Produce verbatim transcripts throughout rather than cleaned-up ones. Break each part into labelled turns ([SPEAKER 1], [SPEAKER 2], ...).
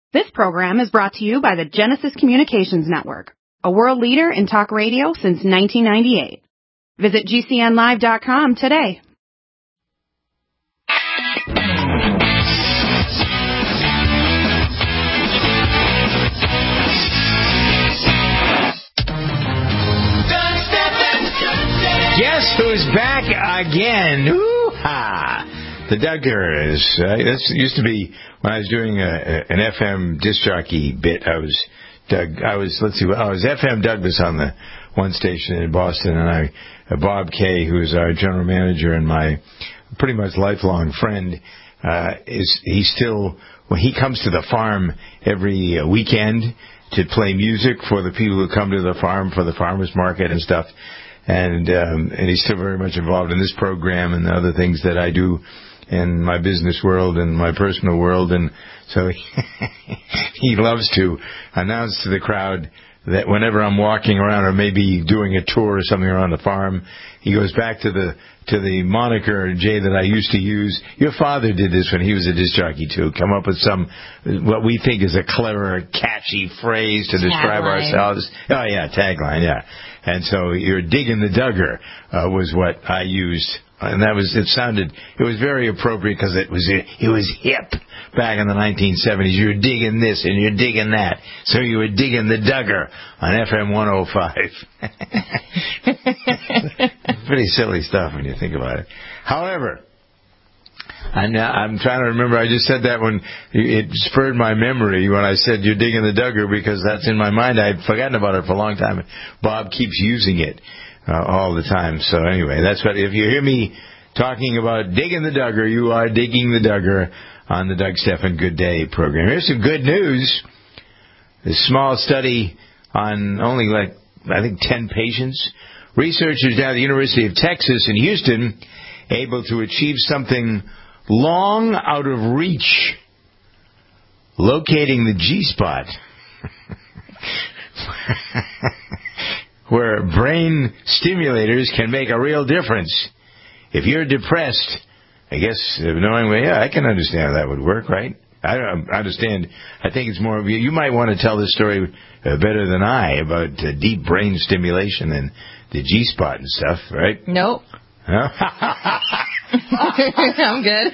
[SPEAKER 1] This program is brought to you by the Genesis Communications Network, a world leader in talk radio since nineteen ninety-eight. Visit G C N live dot com today.
[SPEAKER 2] Guess who's back again? Ooh-ha! The Duggars. Uh, this used to be when I was doing a, a, an F M disc jockey bit. I was Doug. I was let's see. I was F M Douglas on the one station in Boston, and I uh, Bob Kay, who is our general manager and my pretty much lifelong friend, uh, is he still when he comes to the farm every uh, weekend to play music for the people who come to the farm for the farmers market and stuff. And um, and he's still very much involved in this program and the other things that I do in my business world and my personal world. And so he, he loves to announce to the crowd that whenever I'm walking around or maybe doing a tour or something around the farm, he goes back to the to the moniker, Jay, that I used to use. Your father did this when he was a disc jockey, too. Come up with some, what we think is a clever, catchy phrase to describe
[SPEAKER 3] Tagline.
[SPEAKER 2] ourselves. Oh, yeah, tagline, yeah. And so you're digging the Duggar uh, was what I used. And that was, it sounded, it was very appropriate because it was, it was hip back in the nineteen seventies. You were digging this and you're digging that. So you were digging the Duggar on F M one oh five. Pretty silly stuff when you think about it. However, I'm, now, I'm trying to remember, I just said that when it spurred my memory when I said you're digging the Duggar because that's in my mind. I'd forgotten about it for a long time. Bob keeps using it. Uh, all the time. So anyway, that's what, if you hear me talking about digging the Duggar, you are digging the Duggar on the Doug Stephan Good Day program. Here's some good news. This small study on only like, I think, ten patients. Researchers down at the University of Texas in Houston able to achieve something long out of reach. Locating the G-spot. Where brain stimulators can make a real difference. If you're depressed, I guess knowing, well, yeah, I can understand how that would work, right? I don't understand. I think it's more of you. You might want to tell this story uh, better than I about uh, deep brain stimulation and the G-spot and stuff, right?
[SPEAKER 3] Nope.
[SPEAKER 2] Huh?
[SPEAKER 3] I'm good.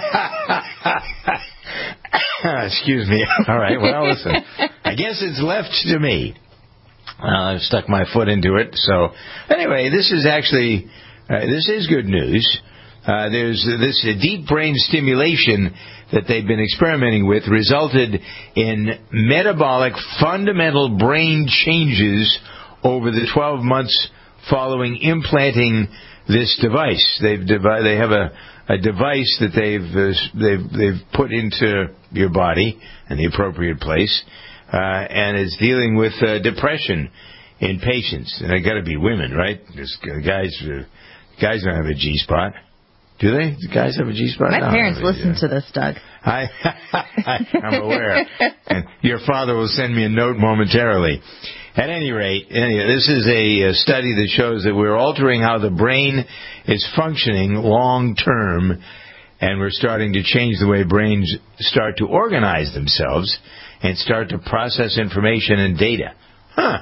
[SPEAKER 2] Excuse me. All right. Well, listen. I guess it's left to me. Uh, I've stuck my foot into it. So, anyway, this is actually, uh, this is good news. Uh, there's uh, this uh, deep brain stimulation that they've been experimenting with resulted in metabolic fundamental brain changes over the twelve months following implanting this device. They've devi- they have a, a device that they've, uh, they've, they've put into your body in the appropriate place. Uh, and it's dealing with uh, depression in patients. And they got to be women, right? Because guys, uh, guys don't have a G-spot. Do they? Do guys have a G-spot?
[SPEAKER 3] My
[SPEAKER 2] no,
[SPEAKER 3] parents
[SPEAKER 2] they
[SPEAKER 3] listen
[SPEAKER 2] do.
[SPEAKER 3] to this, Doug.
[SPEAKER 2] I, I'm aware. And your father will send me a note momentarily. At any rate, anyway, this is a, a study that shows that we're altering how the brain is functioning long term, and we're starting to change the way brains start to organize themselves and start to process information and data. Huh.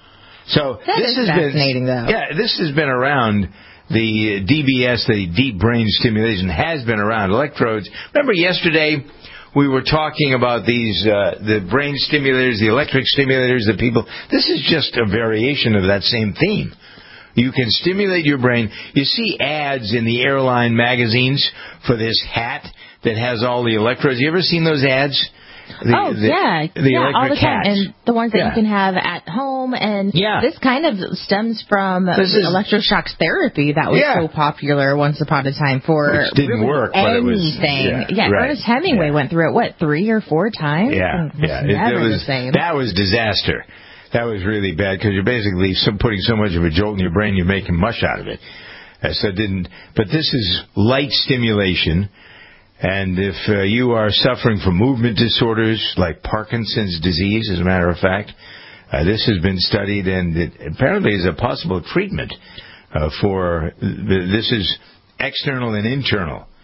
[SPEAKER 2] So
[SPEAKER 3] that
[SPEAKER 2] this
[SPEAKER 3] is
[SPEAKER 2] has
[SPEAKER 3] fascinating,
[SPEAKER 2] been,
[SPEAKER 3] though.
[SPEAKER 2] Yeah, this has been around. The D B S, the deep brain stimulation, has been around. Electrodes. Remember yesterday we were talking about these, uh, the brain stimulators, the electric stimulators that people... This is just a variation of that same theme. You can stimulate your brain. You see ads in the airline magazines for this hat that has all the electrodes. You ever seen those ads? The,
[SPEAKER 3] oh,
[SPEAKER 2] the,
[SPEAKER 3] yeah.
[SPEAKER 2] The
[SPEAKER 3] yeah, all the time.
[SPEAKER 2] hats.
[SPEAKER 3] And the ones that
[SPEAKER 2] yeah.
[SPEAKER 3] you can have at home. And
[SPEAKER 2] yeah.
[SPEAKER 3] this kind of stems from
[SPEAKER 2] this is,
[SPEAKER 3] electroshock therapy that was
[SPEAKER 2] yeah.
[SPEAKER 3] so popular once upon a time for
[SPEAKER 2] Which didn't
[SPEAKER 3] really
[SPEAKER 2] work, but it was,
[SPEAKER 3] anything.
[SPEAKER 2] yeah,
[SPEAKER 3] yeah
[SPEAKER 2] right.
[SPEAKER 3] Ernest Hemingway
[SPEAKER 2] yeah.
[SPEAKER 3] went through it, what, three or four times?
[SPEAKER 2] Yeah,
[SPEAKER 3] and was
[SPEAKER 2] yeah.
[SPEAKER 3] never
[SPEAKER 2] it, it was,
[SPEAKER 3] the same.
[SPEAKER 2] That was disaster. That was really bad because you're basically putting so much of a jolt in your brain you're making mush out of it. Uh, so it didn't. But this is light stimulation. And if uh, you are suffering from movement disorders like Parkinson's disease, as a matter of fact, uh, this has been studied and it apparently is a possible treatment uh, for, this is external and internal.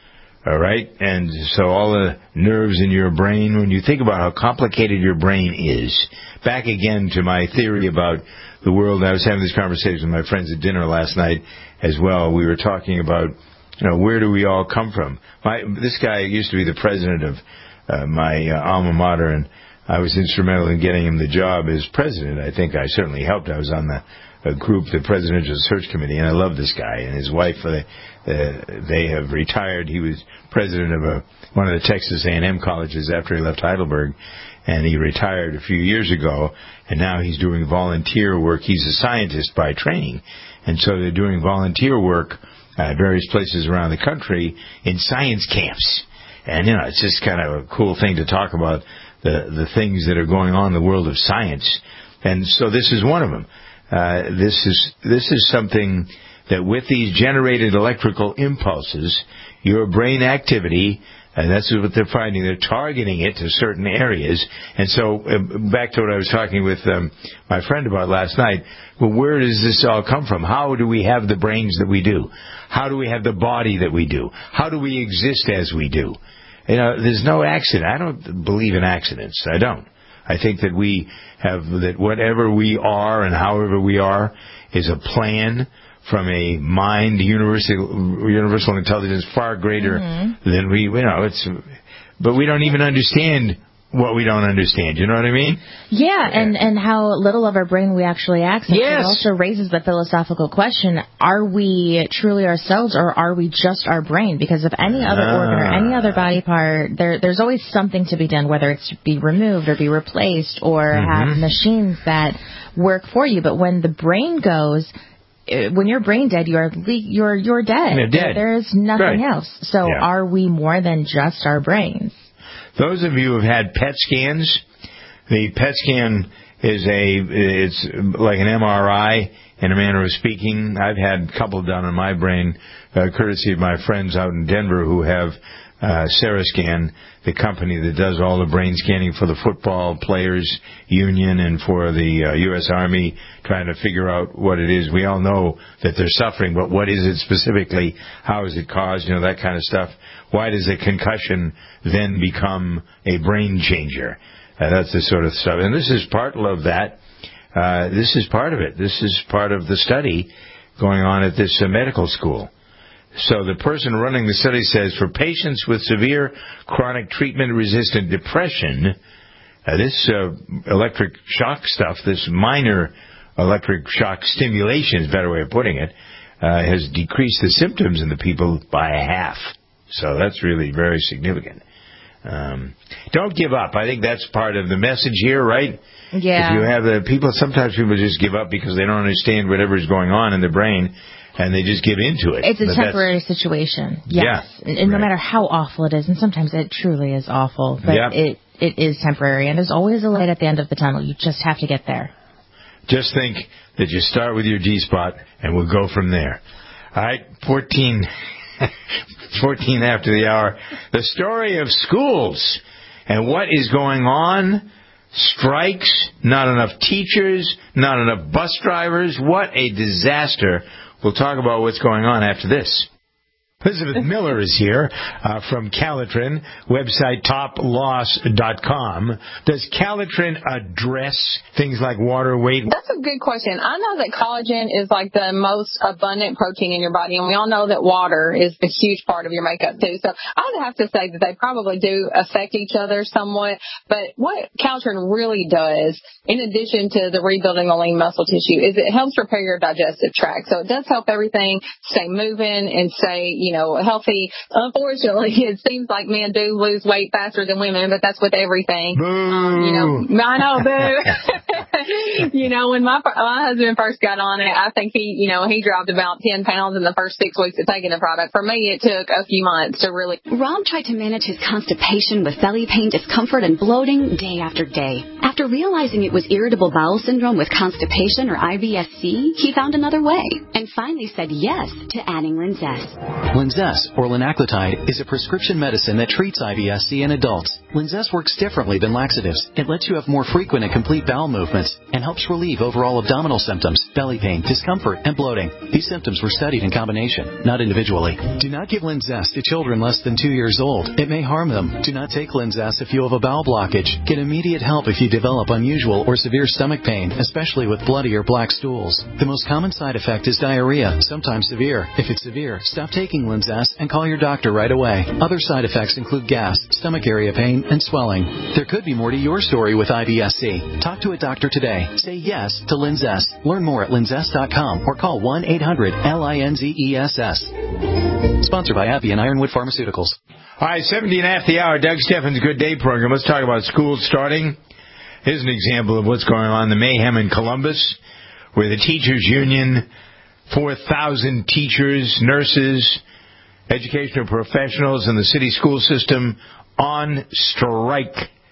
[SPEAKER 2] All right? And so all the nerves in your brain, when you think about how complicated your brain is, back again to my theory about the world. I was having this conversation with my friends at dinner last night as well. We were talking about, you know, where do we all come from? My, this guy used to be the president of uh, my uh, alma mater, and I was instrumental in getting him the job as president. I think I certainly helped. I was on the a group, the Presidential Search Committee, and I love this guy and his wife. Uh, uh, they have retired. He was president of a, one of the Texas A and M colleges after he left Heidelberg, and he retired a few years ago, and now he's doing volunteer work. He's a scientist by training, and so they're doing volunteer work at various places around the country in science camps. And, you know, it's just kind of a cool thing to talk about the, the things that are going on in the world of science. And so this is one of them. Uh, this is this is something that with these generated electrical impulses, your brain activity, and that's what they're finding, they're targeting it to certain areas. And so uh, back to what I was talking with um, my friend about last night, well, where does this all come from? How do we have the brains that we do? How do we have the body that we do? How do we exist as we do? You know, there's no accident. I don't believe in accidents. I don't. I think that we have, that whatever we are and however we are is a plan from a mind, universal, universal intelligence far greater mm-hmm. than we, you know, it's, but we don't even understand what we don't understand. You know what I mean?
[SPEAKER 3] Yeah, and, and how little of our brain we actually access.
[SPEAKER 2] Yes.
[SPEAKER 3] It also raises the philosophical question, are we truly ourselves or are we just our brain? Because of any other ah. organ or any other body part, there there's always something to be done, whether it's to be removed or be replaced or mm-hmm. have machines that work for you. But when the brain goes, when you're brain dead, you're you're you're dead.
[SPEAKER 2] You're dead.
[SPEAKER 3] There is nothing
[SPEAKER 2] right.
[SPEAKER 3] else. So
[SPEAKER 2] yeah.
[SPEAKER 3] are we more than just our brains?
[SPEAKER 2] Those of you who have had P E T scans, the P E T scan is a, it's like an M R I in a manner of speaking. I've had a couple done on my brain, uh, courtesy of my friends out in Denver who have uh, Serascan, the company that does all the brain scanning for the football players union and for the uh, U S Army, trying to figure out what it is. We all know that they're suffering, but what is it specifically? How is it caused? You know, that kind of stuff. Why does a concussion then become a brain changer? Uh, that's the sort of stuff. And this is part of that. Uh, this is part of it. This is part of the study going on at this uh, medical school. So the person running the study says, for patients with severe chronic treatment-resistant depression, uh, this uh, electric shock stuff, this minor electric shock stimulation is a better way of putting it, uh, has decreased the symptoms in the people by a half. So that's really very significant. Um, don't give up. I think that's part of the message here, right?
[SPEAKER 3] Yeah.
[SPEAKER 2] If you have the people, sometimes people just give up because they don't understand whatever's going on in their brain, and they just give into it.
[SPEAKER 3] It's a
[SPEAKER 2] but
[SPEAKER 3] temporary situation. Yes.
[SPEAKER 2] Yeah.
[SPEAKER 3] And, and
[SPEAKER 2] right.
[SPEAKER 3] no matter how awful it is, and sometimes it truly is awful, but
[SPEAKER 2] yep.
[SPEAKER 3] it, it is temporary, and there's always a light at the end of the tunnel. You just have to get there.
[SPEAKER 2] Just think that you start with your G-spot, and we'll go from there. All right, fourteen... fourteen after the hour. The story of schools and what is going on. Strikes, not enough teachers, not enough bus drivers. What a disaster. We'll talk about what's going on after this. Elizabeth Miller is here uh, from Calitrin, website top loss dot com. Does Calitrin address things like water weight?
[SPEAKER 4] That's a good question. I know that collagen is like the most abundant protein in your body, and we all know that water is a huge part of your makeup too. So I would have to say that they probably do affect each other somewhat. But what Calitrin really does, in addition to the rebuilding the lean muscle tissue, is it helps repair your digestive tract. So it does help everything stay moving and stay, you know, healthy. Unfortunately, it seems like men do lose weight faster than women, but that's with everything. Um, you know, I know, boo. You know, when my my husband first got on it, I think he, you know, he dropped about ten pounds in the first six weeks of taking the product. For me, it took a few months to really.
[SPEAKER 5] Rob tried to manage his constipation with belly pain, discomfort, and bloating day after day. After realizing it was irritable bowel syndrome with constipation or I B S C, he found another way and finally said yes to adding Linzess.
[SPEAKER 6] Linzess, or linaclotide, is a prescription medicine that treats I B S C in adults. Linzess works differently than laxatives. It lets you have more frequent and complete bowel movements and helps relieve overall abdominal symptoms, belly pain, discomfort, and bloating. These symptoms were studied in combination, not individually. Do not give Linzess to children less than two years old. It may harm them. Do not take Linzess if you have a bowel blockage. Get immediate help if you develop unusual or severe stomach pain, especially with bloody or black stools. The most common side effect is diarrhea, sometimes severe. If it's severe, stop taking Linzess and call your doctor right away. Other side effects include gas, stomach area pain, and swelling. There could be more to your story with I B S C. Talk to a doctor today. Say yes to Linzess. Learn more at linzess dot com or call one eight hundred L I N Z E S S. Sponsored by AbbVie and Ironwood Pharmaceuticals.
[SPEAKER 2] All right, seventeen after the hour, Doug Steffens' Good Day program. Let's talk about school starting. Here's an example of what's going on, the mayhem in Columbus, where the teachers union, four thousand teachers, nurses, educational professionals in the city school system on strike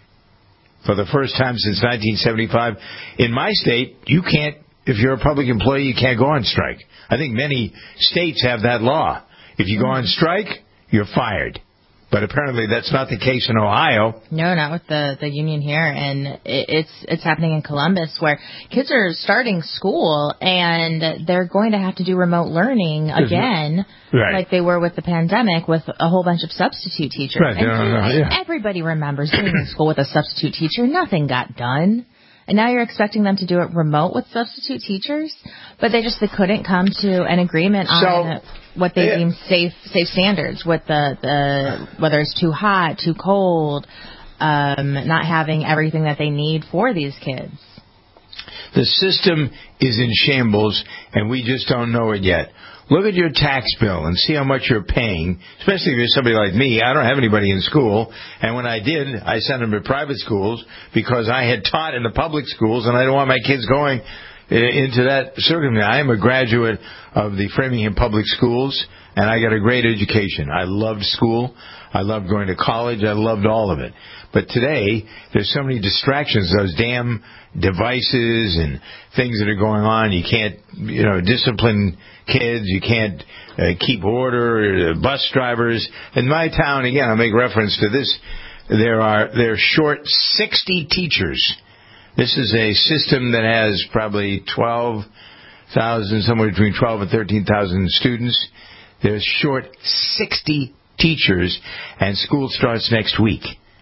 [SPEAKER 2] for the first time since nineteen seventy-five. In my state, you can't, if you're a public employee, you can't go on strike. I think many states have that law. If you go on strike, you're fired. But apparently that's not the case in Ohio.
[SPEAKER 3] No, not with the, the union here. And it, it's it's happening in Columbus, where kids are starting school and they're going to have to do remote learning again,
[SPEAKER 2] right,
[SPEAKER 3] like they were with the pandemic, with a whole bunch of substitute teachers.
[SPEAKER 2] Right.
[SPEAKER 3] And
[SPEAKER 2] No, no, no, yeah.
[SPEAKER 3] Everybody remembers being in school with a substitute teacher. Nothing got done. And now you're expecting them to do it remote with substitute teachers, but they just they couldn't come to an agreement on so, what they yeah. deem safe safe standards, with the, the whether it's too hot, too cold, um, not having everything that they need for these kids.
[SPEAKER 2] The system is in shambles, and we just don't know it yet. Look at your tax bill and see how much you're paying, especially if you're somebody like me. I don't have anybody in school, and when I did, I sent them to private schools because I had taught in the public schools, and I don't want my kids going into that circumstance. I am a graduate of the Framingham Public Schools, and I got a great education. I loved school. I loved going to college. I loved all of it. But today, there's so many distractions, those damn devices and things that are going on. You can't, you know, discipline kids. You can't uh, keep order. Uh, bus drivers. In my town, again, I'll make reference to this, there are, they're short sixty teachers. This is a system that has probably twelve thousand, somewhere between twelve and thirteen thousand students. There's short sixty teachers, and school starts next week.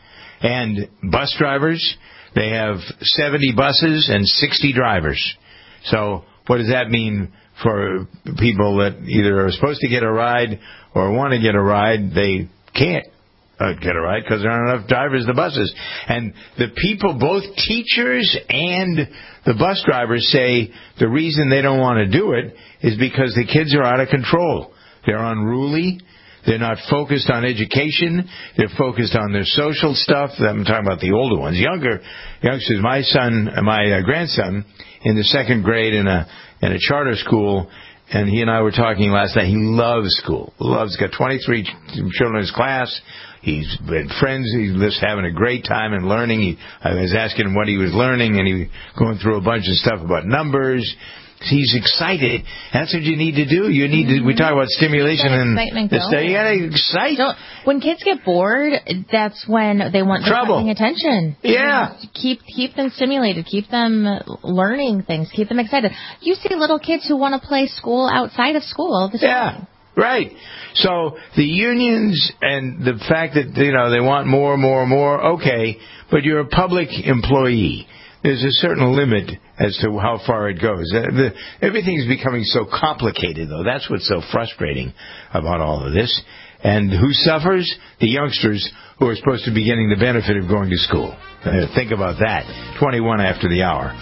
[SPEAKER 2] And bus drivers, they have seventy buses and sixty drivers. So what does that mean for people that either are supposed to get a ride or want to get a ride? They can't uh, get a ride because there aren't enough drivers in the buses. And the people, both teachers and the bus drivers, say the reason they don't want to do it is because the kids are out of control. They're unruly. They're not focused on education. They're focused on their social stuff. I'm talking about the older ones. Younger youngsters. My son, my uh, grandson, in the second grade in a in a charter school, and he and I were talking last night. He loves school. Loves. Got twenty-three children in his class. He's been friends. He's just having a great time and learning. He, I was asking him what he was learning, and he was going through a bunch of stuff about numbers. He's excited. That's what you need to do. You need to. We talk about stimulation and the stuff. You gotta excite.
[SPEAKER 3] So when kids get bored, that's when they want
[SPEAKER 2] trouble.
[SPEAKER 3] Paying attention.
[SPEAKER 2] Yeah.
[SPEAKER 3] Keep keep them stimulated. Keep them learning things. Keep them excited. You see little kids who want to play school outside of school all the time.
[SPEAKER 2] Yeah. Right. So the unions and the fact that, you know, they want more, more, more. Okay, but you're a public employee. There's a certain limit as to how far it goes. Uh, the, everything's becoming so complicated, though. That's what's so frustrating about all of this. And who suffers? The youngsters who are supposed to be getting the benefit of going to school. Uh, think about that. twenty-one after the hour.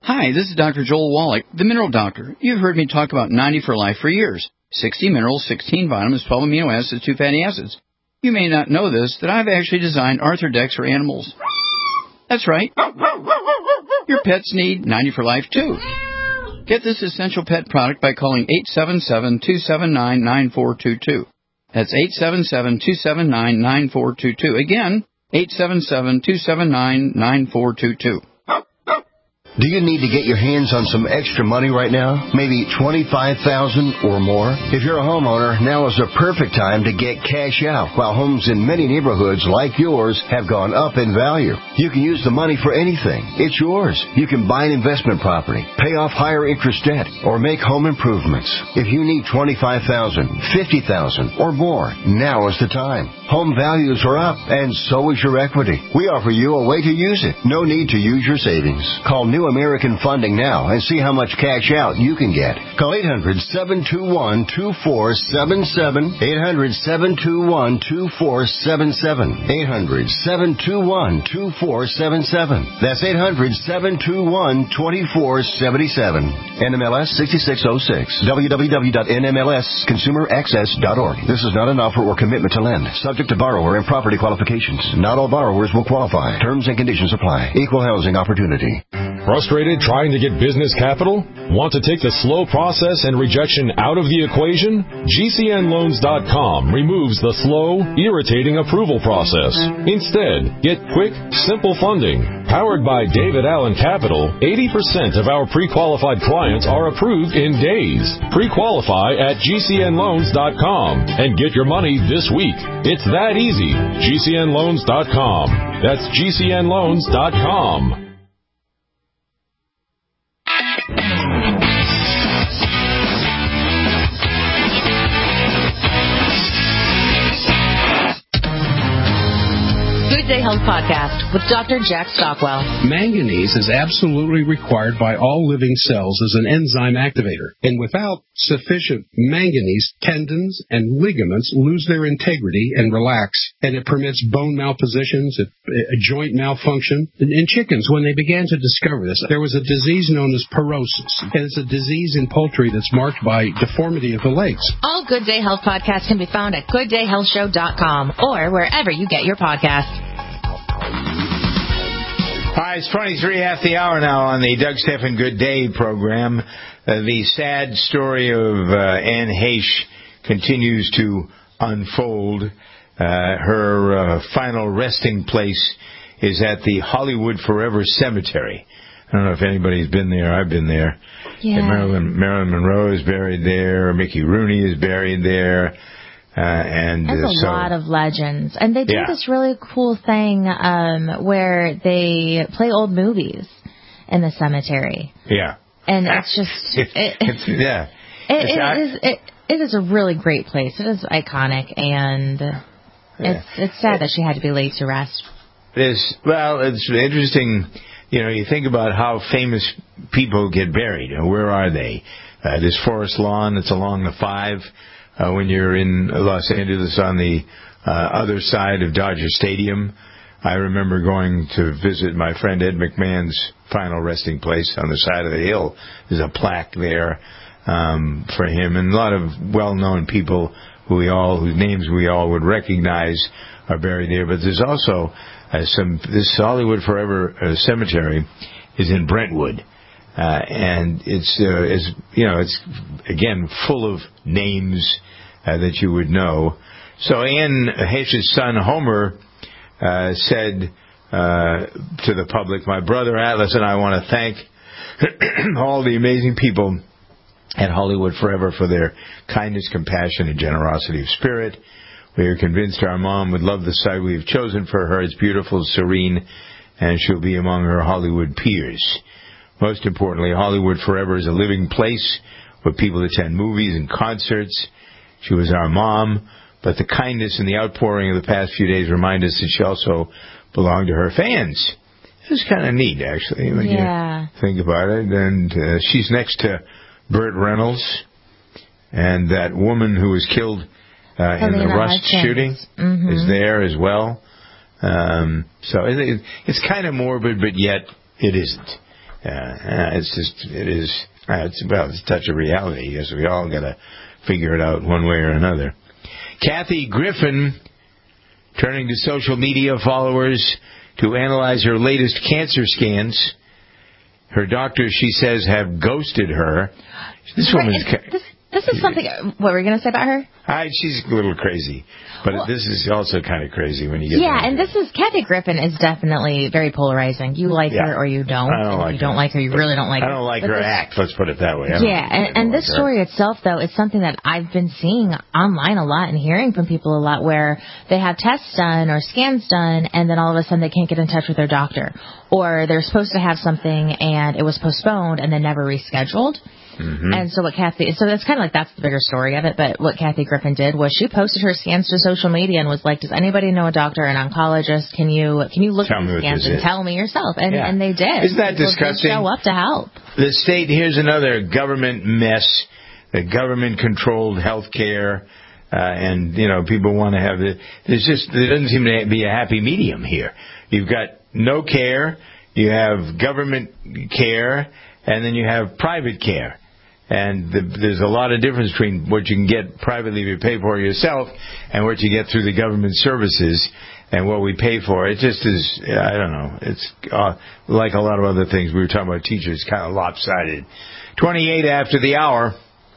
[SPEAKER 7] Hi, this is Doctor Joel Wallach, the Mineral Doctor. You've heard me talk about ninety for Life for years. sixty minerals, sixteen vitamins, twelve amino acids, two fatty acids. You may not know this, that I've actually designed Arthrodex for animals. That's right. Your pets need ninety for Life, too. Get this essential pet product by calling eight seven seven, two seven nine, nine four two two. That's eight seven seven, two seven nine, nine four two two. Again, eight seven seven, two seven nine, nine four two two.
[SPEAKER 8] Do you need to get your hands on some extra money right now? Maybe twenty-five thousand dollars or more? If you're a homeowner, now is the perfect time to get cash out while homes in many neighborhoods like yours have gone up in value. You can use the money for anything. It's yours. You can buy an investment property, pay off higher interest debt, or make home improvements. If you need twenty-five thousand dollars, fifty thousand dollars or more, now is the time. Home values are up, and so is your equity. We offer you a way to use it. No need to use your savings. Call New American Funding now and see how much cash out you can get. Call eight hundred, seven two one, two four seven seven, eight hundred, seven two one, two four seven seven, eight hundred, seven two one, two four seven seven. That's eight hundred, seven two one, two four seven seven. N M L S sixty-six oh six. w w w dot n m l s consumer access dot org. This is not an offer or commitment to lend. Subject to borrower and property qualifications. Not all borrowers will qualify. Terms and conditions apply. Equal housing opportunity.
[SPEAKER 9] Frustrated trying to get business capital? Want to take the slow process and rejection out of the equation? G C N loans dot com removes the slow, irritating approval process. Instead, get quick, simple funding. Powered by David Allen Capital, eighty percent of our pre-qualified clients are approved in days. Pre-qualify at G C N loans dot com and get your money this week. It's that easy. G C N loans dot com. That's G C N loans dot com.
[SPEAKER 3] Good Day Health Podcast with Doctor Jack Stockwell.
[SPEAKER 10] Manganese is absolutely required by all living cells as an enzyme activator. And without sufficient manganese, tendons and ligaments lose their integrity and relax. And it permits bone malpositions, a, a joint malfunction. In, in chickens, when they began to discover this, there was a disease known as porosis. And it's a disease in poultry that's marked by deformity of the legs.
[SPEAKER 3] All Good Day Health podcasts can be found at good day health show dot com or wherever you get your podcasts.
[SPEAKER 2] Hi, it's twenty-three after the hour now on the Doug Stephan Good Day program. Uh, the sad story of uh, Anne Heche continues to unfold. Uh, her uh, final resting place is at the Hollywood Forever Cemetery. I don't know if anybody's been there. I've been there.
[SPEAKER 3] Yeah.
[SPEAKER 2] Marilyn, Marilyn Monroe is buried there. Mickey Rooney is buried there. Uh, and
[SPEAKER 3] There's
[SPEAKER 2] uh,
[SPEAKER 3] a
[SPEAKER 2] so,
[SPEAKER 3] lot of legends. And they do
[SPEAKER 2] yeah.
[SPEAKER 3] this really cool thing um, where they play old movies in the cemetery.
[SPEAKER 2] Yeah.
[SPEAKER 3] And it's just...
[SPEAKER 2] It,
[SPEAKER 3] it,
[SPEAKER 2] it's, yeah.
[SPEAKER 3] It,
[SPEAKER 2] it's
[SPEAKER 3] it,
[SPEAKER 2] not,
[SPEAKER 3] is, it, it is a really great place. It is iconic, and
[SPEAKER 2] yeah.
[SPEAKER 3] it's it's sad that she had to be laid to rest.
[SPEAKER 2] It's, well, it's interesting. You know, you think about how famous people get buried. Where are they? Uh, there's Forest Lawn. It's along the five. Uh, when you're in Los Angeles on the uh, other side of Dodger Stadium. I remember going to visit my friend Ed McMahon's final resting place on the side of the hill. There's a plaque there um, for him, and a lot of well-known people who we all, whose names we all would recognize are buried there. But there's also uh, some, this Hollywood Forever uh, Cemetery is in Brentwood. Uh, and it's, uh, it's, you know, it's, again, full of names uh, that you would know. So Anne Heche's son, Homer, uh, said uh, to the public, my brother Atlas and I want to thank all the amazing people at Hollywood Forever for their kindness, compassion, and generosity of spirit. We are convinced our mom would love the site we've chosen for her. It's beautiful, serene, and she'll be among her Hollywood peers. Most importantly, Hollywood Forever is a living place where people attend movies and concerts. She was our mom, but the kindness and the outpouring of the past few days remind us that she also belonged to her fans. It's kind of neat, actually, when
[SPEAKER 3] yeah.
[SPEAKER 2] you think about it. And uh, she's next to Burt Reynolds and that woman who was killed uh, in the Rust
[SPEAKER 3] Hutchins.
[SPEAKER 2] shooting
[SPEAKER 3] mm-hmm.
[SPEAKER 2] is there as well. Um, so it, it, it's kind of morbid, but yet it isn't. Yeah, it's just, it is, uh, it's about a touch of reality. I guess we all got to figure it out one way or another. Kathy Griffin, turning to social media followers to analyze her latest cancer scans. Her doctors, she says, have ghosted her. This
[SPEAKER 3] Wait,
[SPEAKER 2] woman's...
[SPEAKER 3] This, this is something... What were you going to say about her?
[SPEAKER 2] I, she's a little crazy. But well, this is also kind of crazy when you get...
[SPEAKER 3] Yeah, and this is... Kathy Griffin is definitely very polarizing. You like yeah. her or you don't.
[SPEAKER 2] I don't like
[SPEAKER 3] if you
[SPEAKER 2] her.
[SPEAKER 3] don't like her, you really don't like her.
[SPEAKER 2] I don't like
[SPEAKER 3] but
[SPEAKER 2] her
[SPEAKER 3] this,
[SPEAKER 2] act, let's put it that way.
[SPEAKER 3] Yeah, and, and this like story itself, though, is something that I've been seeing online a lot and hearing from people a lot, where they have tests done or scans done, and then all of a sudden they can't get in touch with their doctor. Or they're supposed to have something and it was postponed and then never rescheduled. Mm-hmm. And so what Kathy, so that's kind of like, that's the bigger story of it, but what Kathy Griffin did was she posted her scans to social media and was like, does anybody know a doctor, an oncologist? Can you, can you look
[SPEAKER 2] tell
[SPEAKER 3] at these scans and
[SPEAKER 2] is.
[SPEAKER 3] tell me yourself? And,
[SPEAKER 2] yeah.
[SPEAKER 3] and they did.
[SPEAKER 2] Isn't that
[SPEAKER 3] People
[SPEAKER 2] disgusting?
[SPEAKER 3] did show up to help.
[SPEAKER 2] The state, here's another government mess, the government-controlled health care, uh, and, you know, people want to have the, there's just, there doesn't seem to be a happy medium here. You've got no care, you have government care, and then you have private care. And the, there's a lot of difference between what you can get privately if you pay for yourself and what you get through the government services and what we pay for. It just is, I don't know, it's uh, like a lot of other things. We were talking about teachers, kind of lopsided. twenty-eight after the hour.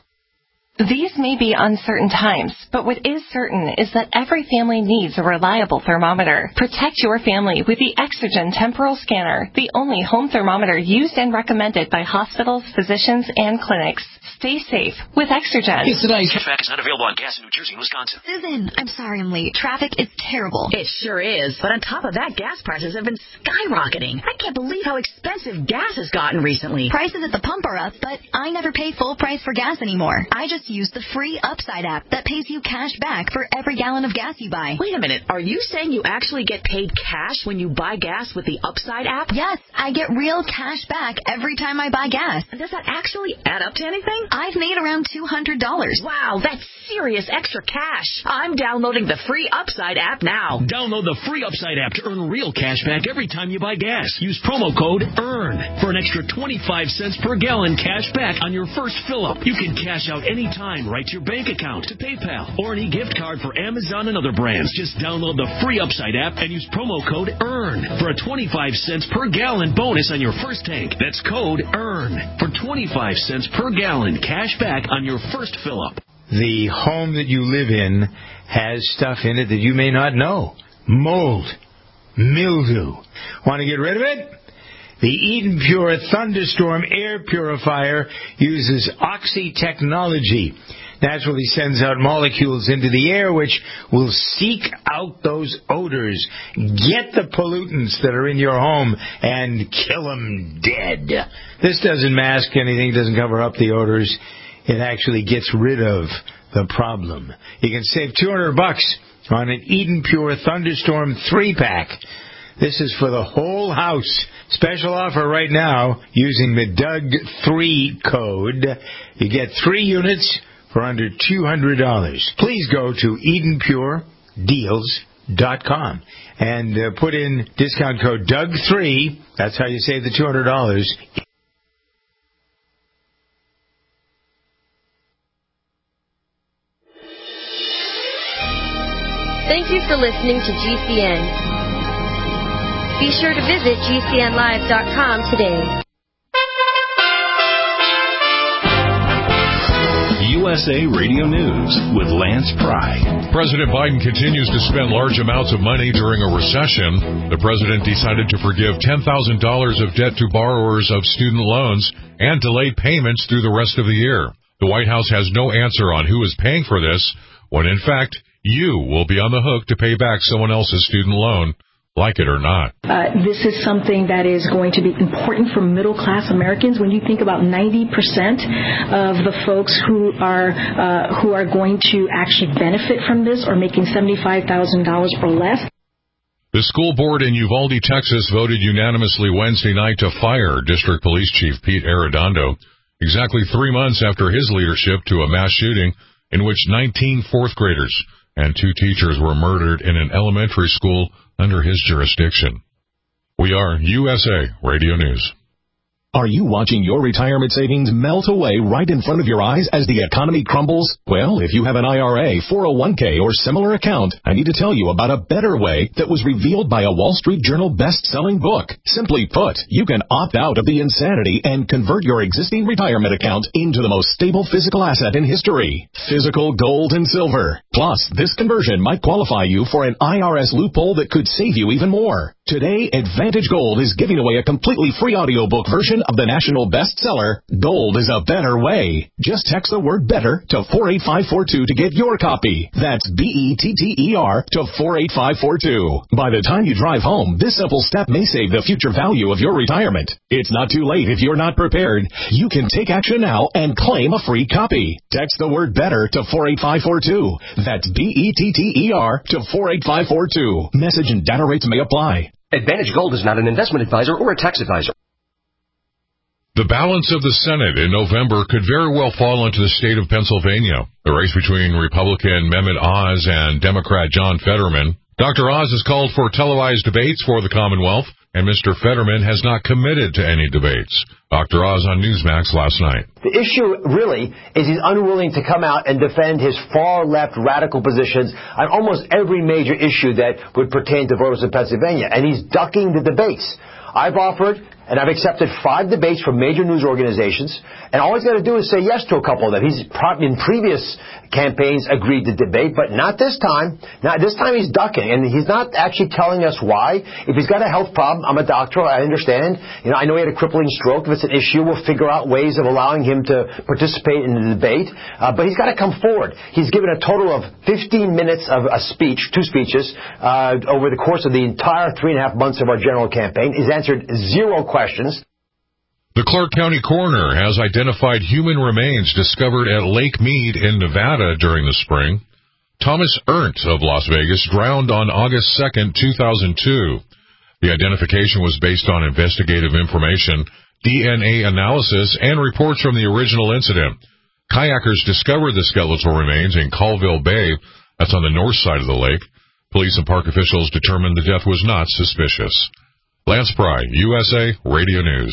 [SPEAKER 11] These may be uncertain times, but what is certain is that every family needs a reliable thermometer. Protect your family with the Exergen Temporal Scanner, the only home thermometer used and recommended by hospitals, physicians, and clinics. Stay safe with Exergen.
[SPEAKER 12] Yes, today's cashback is not available on gas in New Jersey and Wisconsin.
[SPEAKER 13] Susan, I'm sorry I'm late. Traffic is terrible.
[SPEAKER 14] It sure is, but on top of that, gas prices have been skyrocketing. I can't believe how expensive gas has gotten recently.
[SPEAKER 13] Prices at the pump are up, but I never pay full price for gas anymore. I just use the free Upside app that pays you cash back for every gallon of gas you buy.
[SPEAKER 14] Wait a minute. Are you saying you actually get paid cash when you buy gas with the Upside app?
[SPEAKER 13] Yes, I get real cash back every time I buy gas.
[SPEAKER 14] Does that actually add up to anything?
[SPEAKER 13] I've made around two hundred dollars.
[SPEAKER 14] Wow, that's serious extra cash. I'm downloading the free Upside app now.
[SPEAKER 12] Download the free Upside app to earn real cash back every time you buy gas. Use promo code EARN for an extra twenty-five cents per gallon cash back on your first fill-up. You can cash out anytime, right to your bank account, to PayPal, or any gift card for Amazon and other brands. Just download the free Upside app and use promo code EARN for a twenty-five cents per gallon bonus on your first tank. That's code EARN for twenty-five cents per gallon cash back on your first fill-up.
[SPEAKER 2] The home that you live in has stuff in it that you may not know. Mold, mildew. Want to get rid of it? The Eden Pure Thunderstorm Air Purifier uses Oxy technology. Naturally sends out molecules into the air which will seek out those odors, get the pollutants that are in your home, and kill them dead. This doesn't mask anything, doesn't cover up the odors. It actually gets rid of the problem. You can save two hundred bucks on an Eden Pure Thunderstorm three pack. This is for the whole house. Special offer right now using the Doug three code. You get three units for under two hundred dollars. Please go to Eden Pure Deals dot com and uh, put in discount code Doug three. That's how you save the two hundred dollars.
[SPEAKER 15] Thank you for listening to G C N. Be sure to visit G C N live dot com today.
[SPEAKER 16] U S A Radio News with Lance Pry.
[SPEAKER 9] President Biden continues to spend large amounts of money during a recession. The president decided to forgive ten thousand dollars of debt to borrowers of student loans and delay payments through the rest of the year. The White House has no answer on who is paying for this, when in fact, you will be on the hook to pay back someone else's student loan, like it or not.
[SPEAKER 17] Uh, this is something that is going to be important for middle-class Americans. When you think about ninety percent of the folks who are uh, who are going to actually benefit from this are making seventy-five thousand dollars or less.
[SPEAKER 9] The school board in Uvalde, Texas, voted unanimously Wednesday night to fire District Police Chief Pete Arredondo, exactly three months after his leadership to a mass shooting in which nineteen fourth graders and two teachers were murdered in an elementary school under his jurisdiction. We are U S A Radio News. Are you watching your retirement savings melt away right in front of your eyes as the economy crumbles? Well, if you have an I R A, four oh one k, or similar account, I need to tell you about a better way that was revealed by a Wall Street Journal best-selling book. Simply put, you can opt out of the insanity and convert your existing retirement account into the most stable physical asset in history, physical gold and silver. Plus, this conversion might qualify you for an I R S loophole that could save you even more. Today, Advantage Gold is giving away a completely free audiobook version of the national bestseller, Gold is a Better Way. Just text the word BETTER to four eight five four two to get your copy. That's B E T T E R to four eight five four two. By the time you drive home, this simple step may save the future value of your retirement. It's not too late if you're not prepared. You can take action now and claim a free copy. Text the word BETTER to four eight five four two. That's B E T T E R to four eight five four two. Message and data rates may apply.
[SPEAKER 18] Advantage Gold is not an investment advisor or a tax advisor.
[SPEAKER 19] The balance of the Senate in November could very well fall into the state of Pennsylvania. The race between Republican Mehmet Oz and Democrat John Fetterman. Doctor Oz has called for televised debates for the Commonwealth, and Mister Fetterman has not committed to any debates. Doctor Oz on Newsmax last night.
[SPEAKER 20] The issue really is he's unwilling to come out and defend his far-left radical positions on almost every major issue that would pertain to voters in Pennsylvania, and he's ducking the debates. I've offered and I've accepted five debates from major news organizations, and all he's got to do is say yes to a couple of them. He's probably in previous campaigns agreed to debate, but not this time. Not this time he's ducking, and he's not actually telling us why. If he's got a health problem, I'm a doctor, I understand. You know, I know he had a crippling stroke. If it's an issue, we'll figure out ways of allowing him to participate in the debate. Uh, but he's got to come forward. He's given a total of fifteen minutes of a speech, two speeches, uh, over the course of the entire three and a half months of our general campaign. He's answered zero questions. questions.
[SPEAKER 19] The Clark County coroner has identified human remains discovered at Lake Mead in Nevada during the spring. Thomas Ernst of Las Vegas drowned on August second, two thousand two. The identification was based on investigative information, D N A analysis, and reports from the original incident. Kayakers discovered the skeletal remains in Colville Bay. That's on the north side of the lake. Police and park officials determined the death was not suspicious. Lance Pry, U S A Radio News.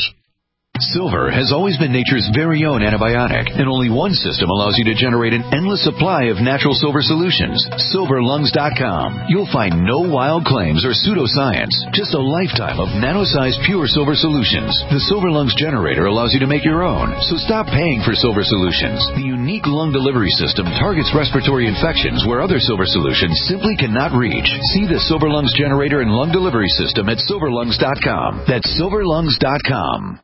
[SPEAKER 21] Silver has always been nature's very own antibiotic, and only one system allows you to generate an endless supply of natural silver solutions. silver lungs dot com. You'll find no wild claims or pseudoscience, just a lifetime of nano-sized pure silver solutions. The Silver Lungs generator allows you to make your own, so stop paying for silver solutions. The unique lung delivery system targets respiratory infections where other silver solutions simply cannot reach. See the Silver Lungs generator and lung delivery system at silver lungs dot com. That's silver lungs dot com.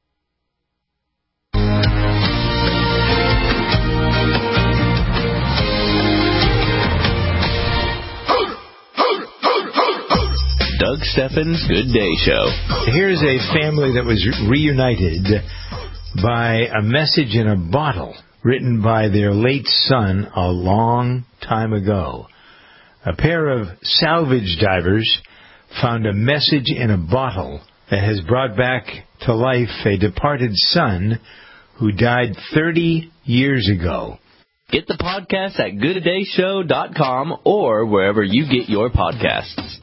[SPEAKER 22] Doug Steffens' Good Day Show.
[SPEAKER 2] Here's a family that was reunited by a message in a bottle written by their late son a long time ago. A pair of salvage divers found a message in a bottle that has brought back to life a departed son who died thirty years ago.
[SPEAKER 22] Get the podcast at good a day show dot com or wherever you get your podcasts.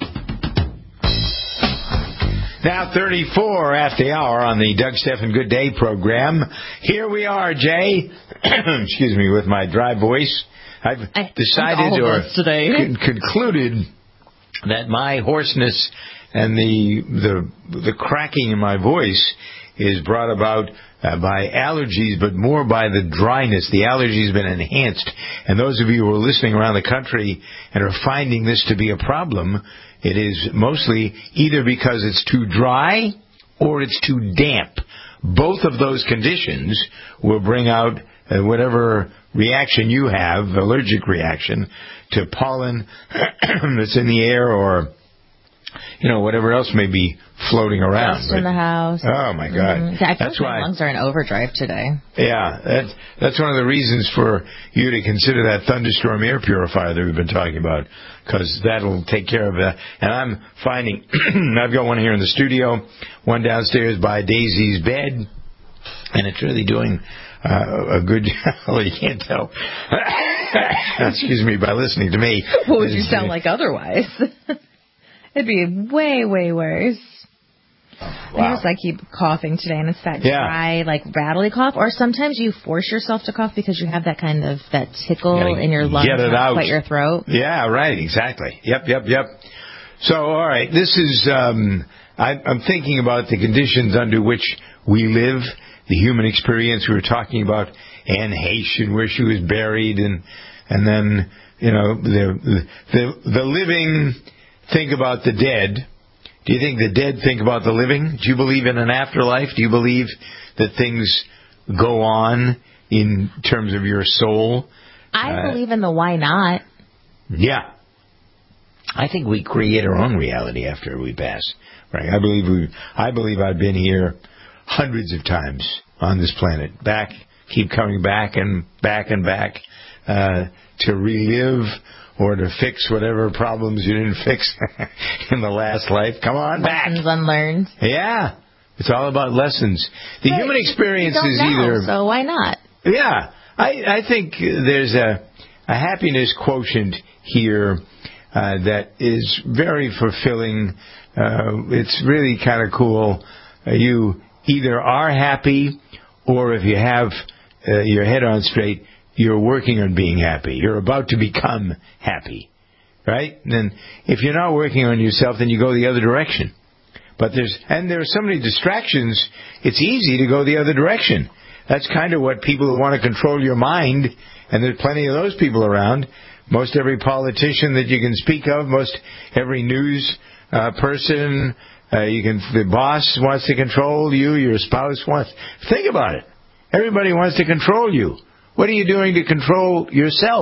[SPEAKER 2] Now thirty-four after the hour on the Doug Stephan Good Day program. Here we are, Jay. Excuse me, with my dry voice. I've I decided or
[SPEAKER 3] today.
[SPEAKER 2] Con- concluded that my hoarseness and the the the cracking in my voice is brought about uh, by allergies, but more by the dryness. The allergy has been enhanced. And those of you who are listening around the country and are finding this to be a problem, it is mostly either because it's too dry or it's too damp. Both of those conditions will bring out uh, whatever reaction you have, allergic reaction, to pollen that's in the air or, you know, whatever else may be floating around.
[SPEAKER 3] Dust in the house.
[SPEAKER 2] Oh, my God.
[SPEAKER 3] Mm-hmm. I feel
[SPEAKER 2] that's
[SPEAKER 3] like
[SPEAKER 2] why
[SPEAKER 3] my lungs are in overdrive today.
[SPEAKER 2] Yeah, that's, that's one of the reasons for you to consider that thunderstorm air purifier that we've been talking about, because that'll take care of that. And I'm finding, I've got one here in the studio, one downstairs by Daisy's bed, and it's really doing uh, a good job. Well, you can't tell. Excuse me, by listening to me.
[SPEAKER 3] What would you sound like otherwise? It'd be way, way worse. I just like keep coughing today, and it's that
[SPEAKER 2] Yeah.
[SPEAKER 3] dry, like rattly cough. Or sometimes you force yourself to cough because you have that kind of that tickle
[SPEAKER 2] Gotta
[SPEAKER 3] in your lungs,
[SPEAKER 2] get it
[SPEAKER 3] not
[SPEAKER 2] out.
[SPEAKER 3] quite your throat.
[SPEAKER 2] Yeah, right, exactly. Yep, yep, yep. So, all right, this is, um, I, I'm thinking about the conditions under which we live, the human experience. We were talking about Anne Heche and where she was buried, and and then, you know, the the, the living think about the dead. Do you think the dead think about the living? Do you believe in an afterlife? Do you believe that things go on in terms of your soul?
[SPEAKER 3] I
[SPEAKER 2] Uh,
[SPEAKER 3] believe in the why not.
[SPEAKER 2] Yeah. I think we create our own reality after we pass. Right? I believe we. I believe I've been here hundreds of times on this planet. Back, keep coming back and back and back uh, to relive or to fix whatever problems you didn't fix in the last life. Come on back.
[SPEAKER 3] Lessons unlearned.
[SPEAKER 2] Yeah, it's all about lessons. The
[SPEAKER 3] But
[SPEAKER 2] human experience
[SPEAKER 3] you don't
[SPEAKER 2] is
[SPEAKER 3] know,
[SPEAKER 2] either.
[SPEAKER 3] So why not?
[SPEAKER 2] Yeah, I, I think there's a, a happiness quotient here uh, that is very fulfilling. Uh, it's really kind of cool. Uh, you either are happy, or if you have uh, your head on straight, you're working on being happy. You're about to become happy, right? And then if you're not working on yourself, then you go the other direction. But there's and there are so many distractions. It's easy to go the other direction. That's kind of what people who want to control your mind, and there's plenty of those people around. Most every politician that you can speak of, most every news uh, person, uh, you can. The boss wants to control you. Your spouse wants. Think about it. Everybody wants to control you. What are you doing to control yourself?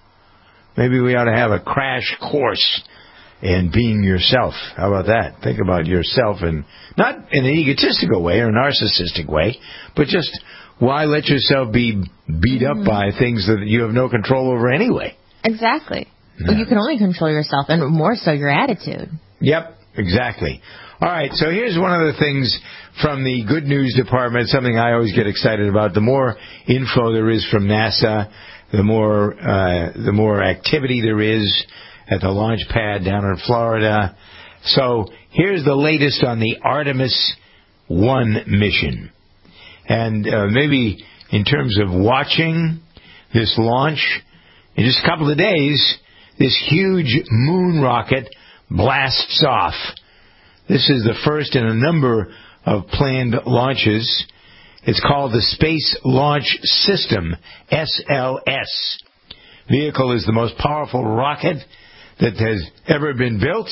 [SPEAKER 2] Maybe we ought to have a crash course in being yourself. How about that? Think about yourself, and not in an egotistical way or a narcissistic way, but just why let yourself be beat up by things that you have no control over anyway?
[SPEAKER 3] Exactly. Well, you can only control yourself, and more so your attitude.
[SPEAKER 2] Yep, exactly. All right, so here's one of the things from the Good News Department, something I always get excited about. The more info there is from NASA, the more uh, the more activity there is at the launch pad down in Florida. So here's the latest on the Artemis one mission. And uh, maybe in terms of watching this launch, in just a couple of days, this huge moon rocket blasts off. This is the first in a number of planned launches. It's called the Space Launch System, S L S. Vehicle is the most powerful rocket that has ever been built.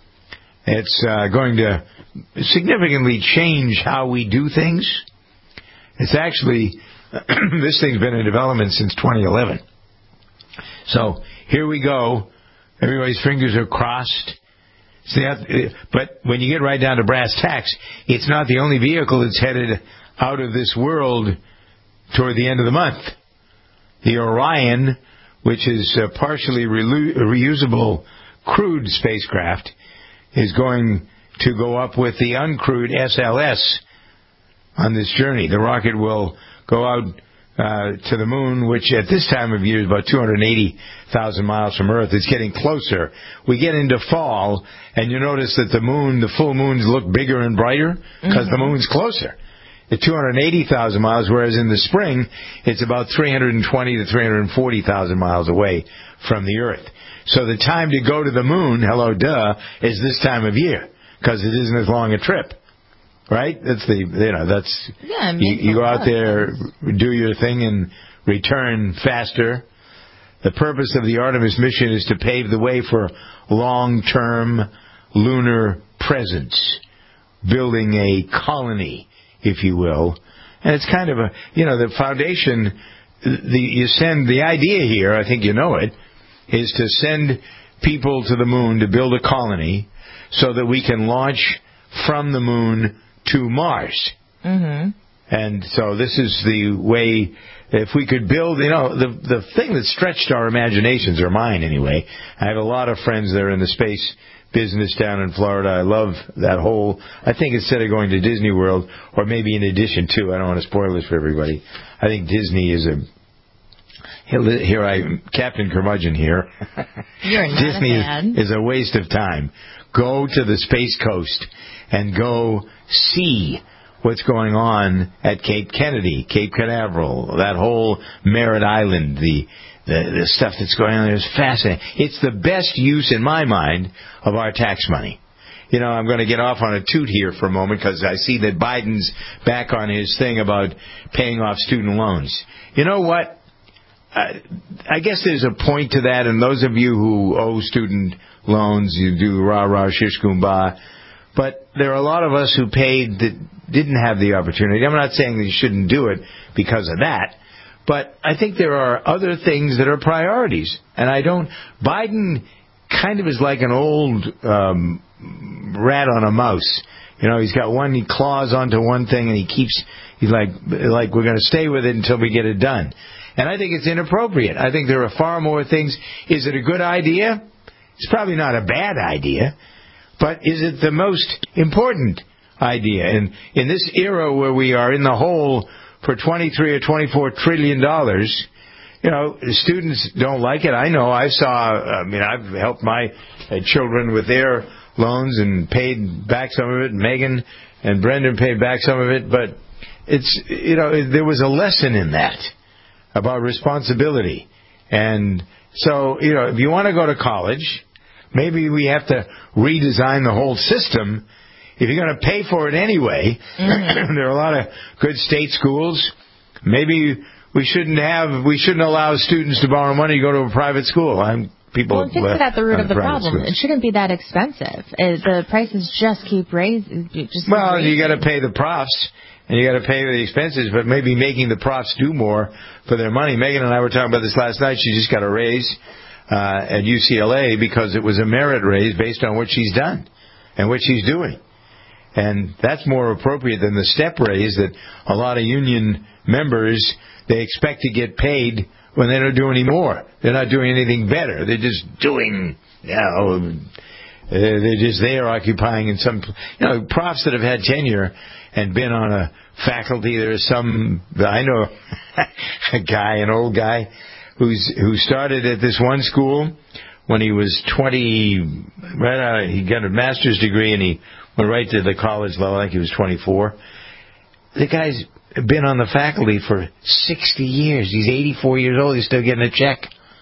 [SPEAKER 2] It's uh, going to significantly change how we do things. It's actually, this thing's been in development since twenty eleven. So here we go. Everybody's fingers are crossed. See, but when you get right down to brass tacks, it's not the only vehicle that's headed out of this world toward the end of the month. The Orion, which is a partially re- reusable crewed spacecraft, is going to go up with the uncrewed S L S on this journey. The rocket will go out uh, to the moon, which at this time of year is about two hundred eighty thousand miles from Earth. It's getting closer. We get into fall, and you notice that the moon, the full moons look bigger and brighter because mm-hmm. the moon's closer. At two hundred eighty thousand miles, whereas in the spring, it's about three hundred twenty to three hundred forty thousand miles away from the Earth. So the time to go to the moon, hello, duh, is this time of year because it isn't as long a trip. Right? That's the, you know, that's,
[SPEAKER 3] yeah,
[SPEAKER 2] you, you go out there, do your thing, and return faster. The purpose of the Artemis mission is to pave the way for long-term lunar presence, building a colony, if you will. And it's kind of a, you know, the foundation, the, you send, the idea here, I think you know it, is to send people to the moon to build a colony so that we can launch from the moon to Mars.
[SPEAKER 3] Mm-hmm.
[SPEAKER 2] And so this is the way, if we could build, you know, the the thing that stretched our imaginations, or mine anyway. I have a lot of friends that are in the space business down in Florida. I love that whole, I think instead of going to Disney World, or maybe in addition to, I don't want to spoil this for everybody, I think Disney is a here I am, Captain Curmudgeon here.
[SPEAKER 3] You're not
[SPEAKER 2] Disney
[SPEAKER 3] a fan.
[SPEAKER 2] is, is a waste of time. Go to the Space Coast and go see what's going on at Cape Kennedy, Cape Canaveral, that whole Merritt Island, the, the the stuff that's going on there is fascinating. It's the best use, in my mind, of our tax money. You know, I'm going to get off on a toot here for a moment because I see that Biden's back on his thing about paying off student loans. You know what? I, I guess there's a point to that, and those of you who owe student loans, you do rah-rah, shish kumbah. But there are a lot of us who paid that didn't have the opportunity. I'm not saying that you shouldn't do it because of that, but I think there are other things that are priorities. And I don't... Biden kind of is like an old um, rat on a mouse. You know, he's got one, he claws onto one thing, and he keeps... He's like, like we're going to stay with it until we get it done. And I think it's inappropriate. I think there are far more things. Is it a good idea? It's probably not a bad idea. But is it the most important idea? And in this era where we are in the hole for twenty-three or twenty-four trillion dollars, you know, students don't like it. I know. I saw, I mean, I've helped my uh, children with their loans and paid back some of it. Megan and Brendan paid back some of it. But it's, you know, there was a lesson in that about responsibility. And so, you know, if you want to go to college, maybe we have to redesign the whole system. If you're going to pay for it anyway, mm-hmm. there are a lot of good state schools. Maybe we shouldn't have, we shouldn't allow students to borrow money to go to a private school. I'm people.
[SPEAKER 3] Well, it gets at the root of the problem. Schools. It shouldn't be that expensive. It, the prices just keep raising. Just
[SPEAKER 2] well,
[SPEAKER 3] raising.
[SPEAKER 2] you got to pay the profs. And you got to pay for the expenses, but maybe making the profs do more for their money. Megan and I were talking about this last night. She just got a raise uh, at U C L A because it was a merit raise based on what she's done and what she's doing. And that's more appropriate than the step raise that a lot of union members, they expect to get paid when they don't do any more. They're not doing anything better. They're just doing, you know, they're just there occupying in some, you know, profs that have had tenure and been on a faculty. There's some, I know a guy, an old guy, who's who started at this one school when he was twenty, right out, he got a master's degree and he went right to the college level, I think he was twenty-four. The guy's been on the faculty for sixty years. He's eighty-four years old. He's still getting a check.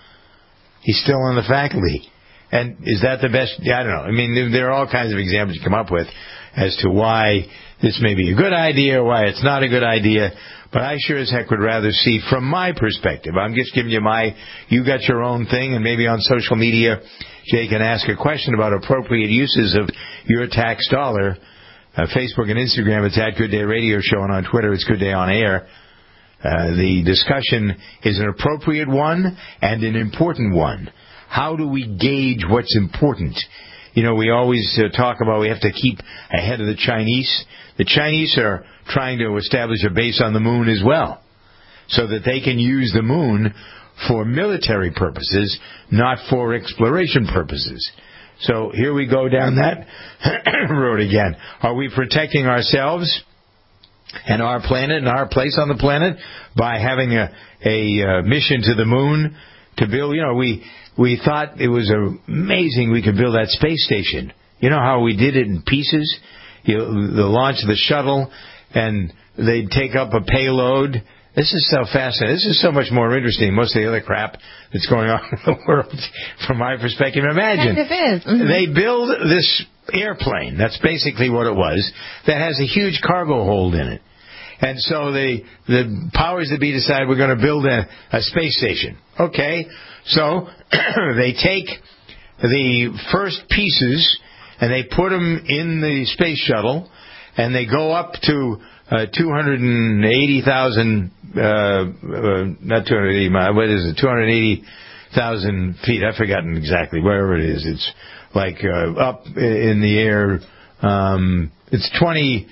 [SPEAKER 2] He's still on the faculty. And is that the best? Yeah, I don't know. I mean, there are all kinds of examples you come up with as to why this may be a good idea or why it's not a good idea. But I sure as heck would rather see, from my perspective, I'm just giving you my, you got your own thing, and maybe on social media, Jay can ask a question about appropriate uses of your tax dollar. Uh, Facebook and Instagram, it's at Good Day Radio Show, and on Twitter, it's Good Day On Air. Uh, the discussion is an appropriate one and an important one. How do we gauge what's important? You know, we always uh, talk about we have to keep ahead of the Chinese. The Chinese are trying to establish a base on the moon as well, so that they can use the moon for military purposes, not for exploration purposes. So here we go down that road again. Are we protecting ourselves and our planet and our place on the planet by having a, a uh, mission to the moon to build? You know, we we thought it was amazing we could build that space station. You know how we did it in pieces? You know, the launch of the shuttle, and they'd take up a payload. This is so fascinating. This is so much more interesting than most of the other crap that's going on in the world, from my perspective. Imagine.
[SPEAKER 3] Kind of is. Mm-hmm.
[SPEAKER 2] They build this airplane, that's basically what it was, that has a huge cargo hold in it. And so the the powers that be decide we're going to build a, a space station. Okay, so they take the first pieces and they put them in the space shuttle, and they go up to uh, two hundred eighty thousand, uh, uh, not two hundred eighty miles, what is it, two hundred eighty thousand feet, I've forgotten exactly, wherever it is. It's like uh, up in the air, um, it's twenty...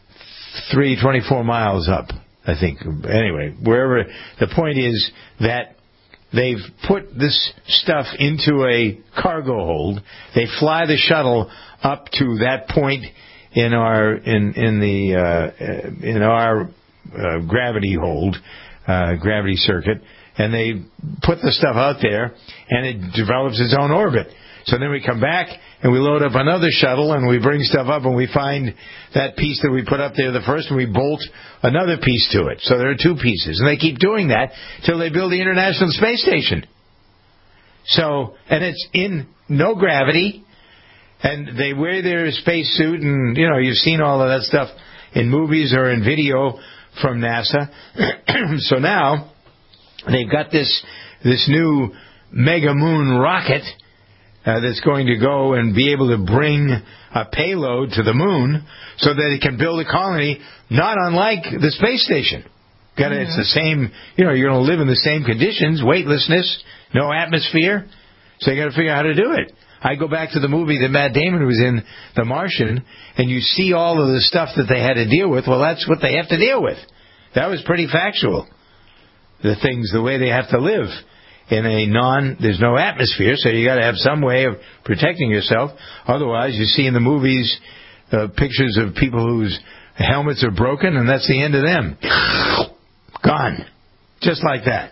[SPEAKER 2] Three, twenty-four miles up, I think. Anyway, wherever. The point is that they've put this stuff into a cargo hold. They fly the shuttle up to that point in our in in the uh, in our uh, gravity hold, uh, gravity circuit, and they put the stuff out there, and it develops its own orbit. So then we come back, and we load up another shuttle, and we bring stuff up, and we find that piece that we put up there the first, and we bolt another piece to it. So there are two pieces. And they keep doing that till they build the International Space Station. So, and it's in no gravity, and they wear their spacesuit, and, you know, you've seen all of that stuff in movies or in video from NASA. So now, they've got this this new Mega Moon rocket uh, that's going to go and be able to bring a payload to the moon so that it can build a colony, not unlike the space station. Got mm-hmm. It's the same, you know, you're going to live in the same conditions, weightlessness, no atmosphere, so you got to figure out how to do it. I go back to the movie that Matt Damon was in, The Martian, and you see all of the stuff that they had to deal with. Well, that's what they have to deal with. That was pretty factual. The things, the way they have to live in a non, there's no atmosphere, so you got to have some way of protecting yourself. Otherwise, you see in the movies uh, pictures of people whose helmets are broken, and that's the end of them. Gone. Just like that.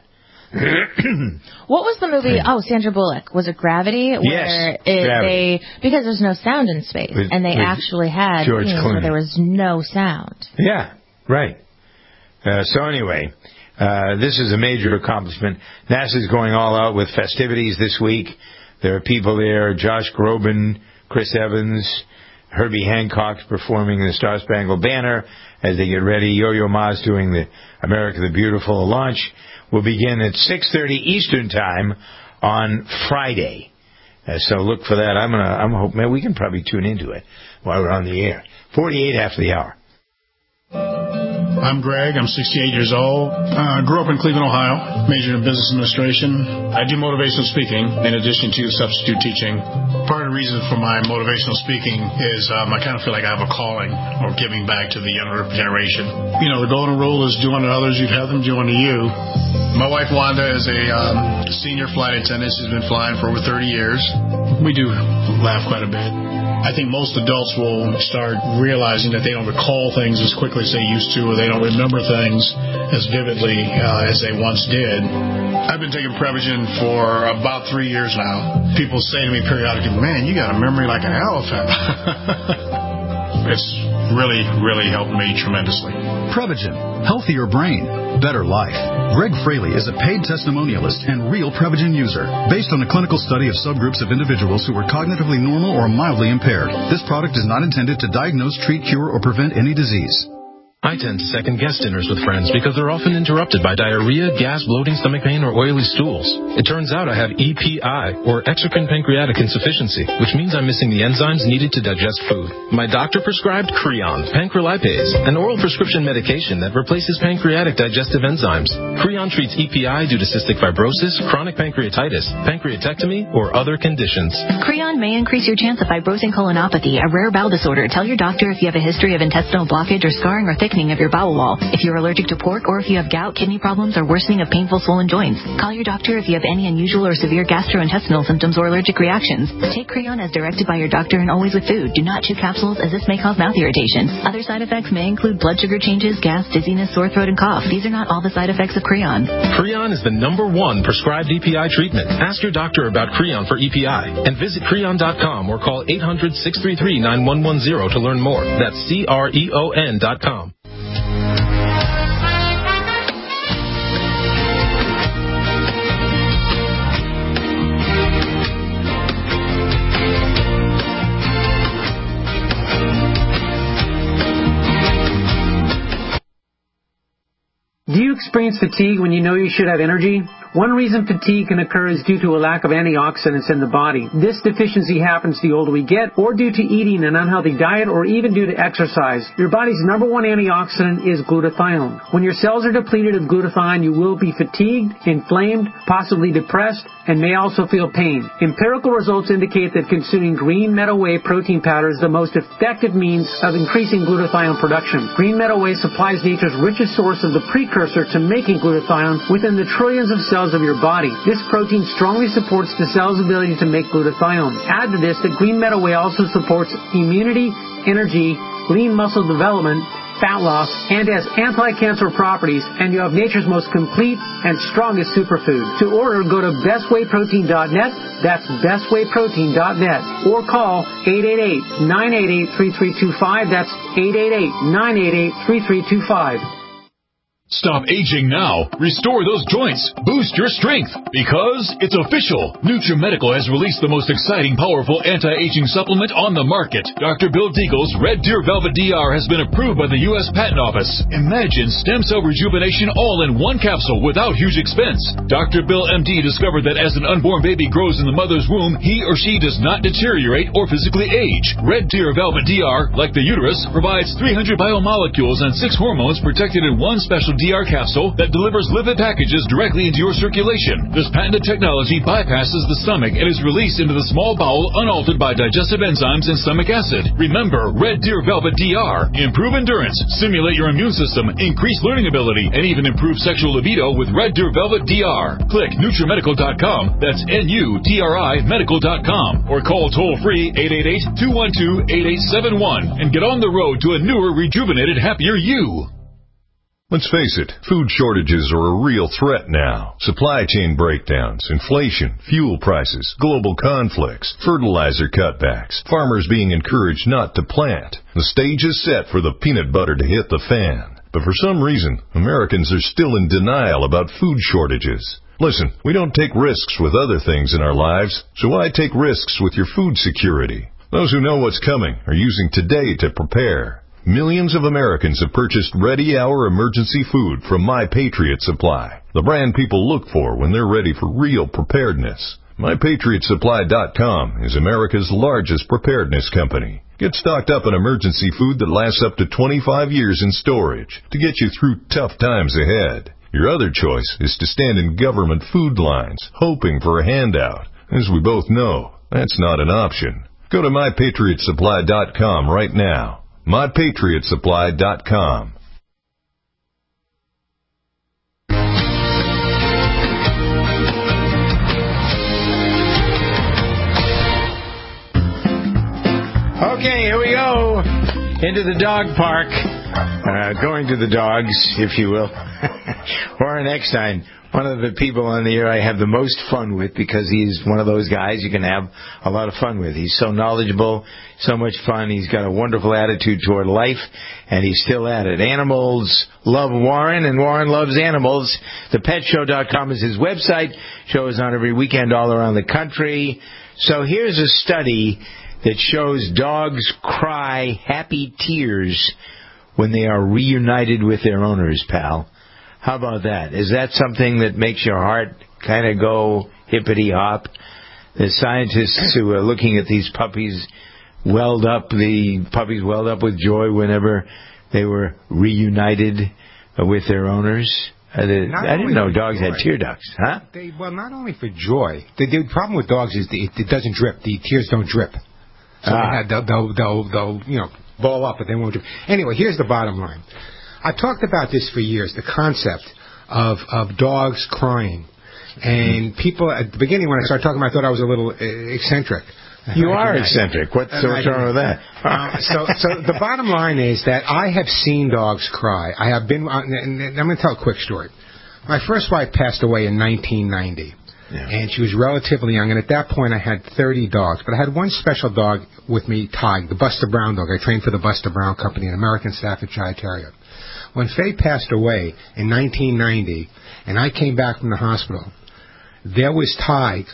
[SPEAKER 3] What was the movie? Oh, Sandra Bullock. Was it Gravity? Where
[SPEAKER 2] yes,
[SPEAKER 3] it,
[SPEAKER 2] Gravity.
[SPEAKER 3] They, because there's no sound in space,
[SPEAKER 2] with,
[SPEAKER 3] and they actually had
[SPEAKER 2] George
[SPEAKER 3] scenes
[SPEAKER 2] Clooney.
[SPEAKER 3] where there was no sound.
[SPEAKER 2] Yeah, right. Uh, so anyway, uh, this is a major accomplishment. NASA's going all out with festivities this week. There are people there, Josh Groban, Chris Evans, Herbie Hancock performing the Star Spangled Banner as they get ready. Yo-Yo Ma's doing the America the Beautiful launch. Will begin at six thirty Eastern Time on Friday. Uh, so look for that. I'm gonna. I'm hoping man, we can probably tune into it while we're on the air. forty-eight after the hour.
[SPEAKER 1] I'm Greg. I'm sixty-eight years old. Uh, grew up in Cleveland, Ohio. Majored in business administration. I do motivational speaking in addition to substitute teaching. Part of the reason for my motivational speaking is um, I kind of feel like I have a calling or giving back to the younger generation. You know, the golden rule is do unto others, you'd have them do unto you. My wife Wanda is a um, senior flight attendant. She's been flying for over thirty years. We do laugh quite a bit. I think most adults will start realizing that they don't recall things as quickly as they used to, or they don't remember things as vividly uh, as they once did. I've been taking Prevagen for about three years now. People say to me periodically, man, you got a memory like an elephant. It's really, really helped me tremendously.
[SPEAKER 4] Prevagen. Healthier brain. Better life. Greg Fraley is a paid testimonialist and real Prevagen user. Based on a clinical study of subgroups of individuals who were cognitively normal or mildly impaired, this product is not intended to diagnose, treat, cure, or prevent any disease.
[SPEAKER 23] I tend to second-guess dinners with friends because they're often interrupted by diarrhea, gas, bloating, stomach pain, or oily stools. It turns out I have E P I, or exocrine pancreatic insufficiency, which means I'm missing the enzymes needed to digest food. My doctor prescribed Creon, pancrelipase, an oral prescription medication that replaces pancreatic digestive enzymes. Creon treats E P I due to cystic fibrosis, chronic pancreatitis, pancreatectomy, or other conditions.
[SPEAKER 13] Creon may increase your chance of fibrosing colonopathy, a rare bowel disorder. Tell your doctor if you have a history of intestinal blockage or scarring or thickening of your bowel wall, if you're allergic to pork, or if you have gout, kidney problems, or worsening of painful swollen joints. Call your doctor if you have any unusual or severe gastrointestinal symptoms or allergic reactions. Take Creon as directed by your doctor and always with food. Do not chew capsules, as this may cause mouth irritation. Other side effects may include blood sugar changes, gas, dizziness, sore throat, and cough. These are not all the side effects of Creon.
[SPEAKER 23] Creon is the number one prescribed E P I treatment. Ask your doctor about Creon for E P I and visit Creon dot com or call eight hundred, six three three, nine one one zero to learn more. That's C R E O N dot com.
[SPEAKER 24] Do you experience fatigue when you know you should have energy? One reason fatigue can occur is due to a lack of antioxidants in the body. This deficiency happens the older we get, or due to eating an unhealthy diet, or even due to exercise. Your body's number one antioxidant is glutathione. When your cells are depleted of glutathione, you will be fatigued, inflamed, possibly depressed, and may also feel pain. Empirical results indicate that consuming green meadow whey protein powder is the most effective means of increasing glutathione production. Green meadow whey supplies nature's richest source of the precursor to making glutathione within the trillions of cells of your body. This protein strongly supports the cell's ability to make glutathione. Add to this that green meadow whey also supports immunity, energy, lean muscle development, fat loss, and has anti-cancer properties, and you have nature's most complete and strongest superfood. To order, go to best way protein dot net. That's best way protein dot net. Or call eight eight eight, nine eight eight, three three two five. That's eight eight eight, nine eight eight, three three two five.
[SPEAKER 5] Stop aging now. Restore those joints. Boost your strength. Because it's official. NutriMedical has released the most exciting, powerful anti-aging supplement on the market. Doctor Bill Deagle's Red Deer Velvet D R has been approved by the U S Patent Office. Imagine stem cell rejuvenation all in one capsule without huge expense. Doctor Bill M D discovered that as an unborn baby grows in the mother's womb, he or she does not deteriorate or physically age. Red Deer Velvet D R, like the uterus, provides three hundred biomolecules and six hormones protected in one special D R capsule that delivers lipid packages directly into your circulation. This patented technology bypasses the stomach and is released into the small bowel unaltered by digestive enzymes and stomach acid. Remember, Red Deer Velvet D R. Improve endurance, stimulate your immune system, increase learning ability, and even improve sexual libido with Red Deer Velvet D R. Click NutriMedical dot com. That's N U T R I medical dot com. Or call toll-free eight eight eight, two one two, eight eight seven one and get on the road to a newer, rejuvenated, happier you.
[SPEAKER 6] Let's face it, food shortages are a real threat now. Supply chain breakdowns, inflation, fuel prices, global conflicts, fertilizer cutbacks, farmers being encouraged not to plant. The stage is set for the peanut butter to hit the fan. But for some reason, Americans are still in denial about food shortages. Listen, we don't take risks with other things in our lives, so why take risks with your food security? Those who know what's coming are using today to prepare. Millions of Americans have purchased Ready Hour emergency food from My Patriot Supply, the brand people look for when they're ready for real preparedness. My Patriot Supply dot com is America's largest preparedness company. Get stocked up on emergency food that lasts up to twenty-five years in storage to get you through tough times ahead. Your other choice is to stand in government food lines, hoping for a handout. As we both know, that's not an option. Go to My Patriot Supply dot com right now. My Patriot Supply dot com.
[SPEAKER 2] Okay, here we go. Into the dog park. Uh, going to the dogs, if you will. Warren Eckstein, one of the people on the air I have the most fun with because he's one of those guys you can have a lot of fun with. He's so knowledgeable, so much fun. He's got a wonderful attitude toward life, and he's still at it. Animals love Warren, and Warren loves animals. the pet show dot com is his website. Show is on every weekend all around the country. So here's a study that shows dogs cry happy tears when they are reunited with their owners, pal. How about that? Is that something that makes your heart kind of go hippity-hop? The scientists who are looking at these puppies welled up, the puppies welled up with joy whenever they were reunited with their owners. Uh, the, I didn't know dogs had tear ducts, huh?
[SPEAKER 7] They, well, not only for joy. The, the problem with dogs is the, it, it doesn't drip. The tears don't drip. So ah. they had, they'll, they'll, they'll, they'll, you know, ball up, but they won't drip. Anyway, here's the bottom line. I've talked about this for years, the concept of of dogs crying. And people, at the beginning when I started talking about it, I thought I was a little uh, eccentric.
[SPEAKER 2] You are eccentric. What's, so what's wrong with that?
[SPEAKER 7] uh, so, so the bottom line is that I have seen dogs cry. I have been, uh, and I'm going to tell a quick story. My first wife passed away in nineteen ninety. Yeah. And she was relatively young, and at that point I had thirty dogs. But I had one special dog with me, Tig, the Buster Brown dog. I trained for the Buster Brown Company, an American Staffordshire Terrier. When Faye passed away in nineteen ninety, and I came back from the hospital, there was Tig